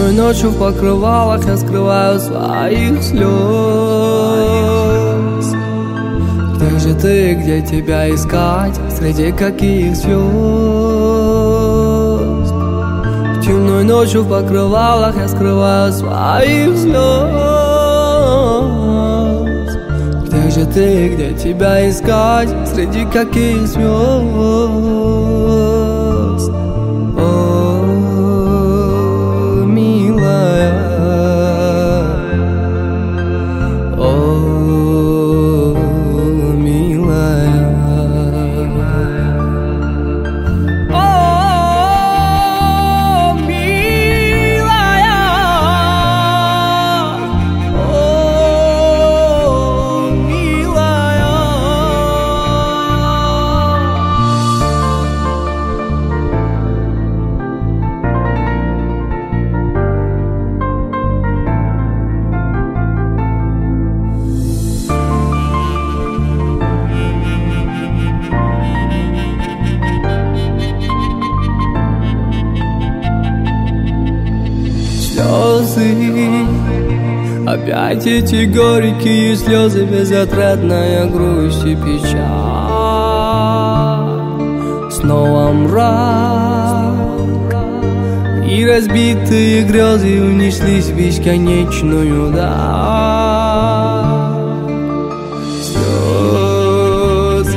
Темной ночью в покрывалах я скрываю своих слез. Где же ты, где тебя искать, среди каких звезд? Темной ночью в покрывалах я скрываю своих слез. Где же ты, где тебя искать, среди каких звезд? Слезы, опять эти горькие слезы, безотрадная грусть и печаль. Снова мрак, и разбитые грезы унеслись в бесконечную даль. Слезы,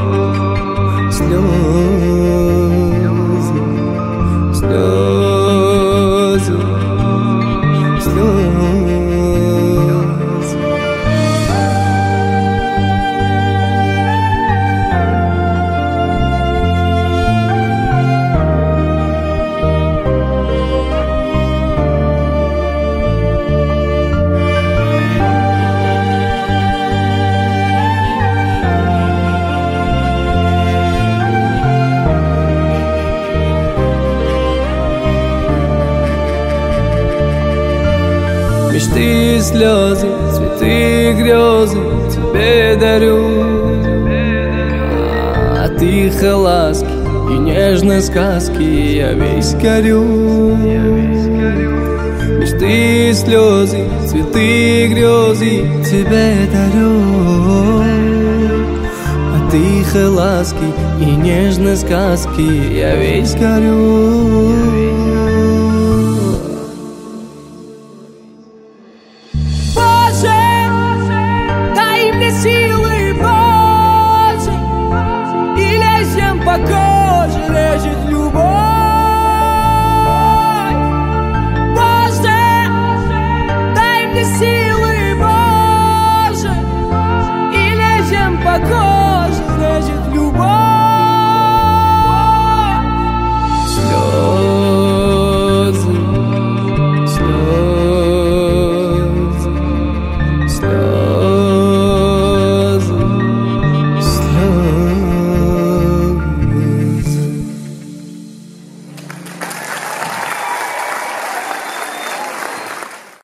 слезы, слезы. Мечты и слезы, цветы и грезы тебе дарю. От их ласки и нежной сказки я весь горю. Мечты и слезы, цветы и грезы тебе дарю. От их ласки и нежной сказки я весь горю.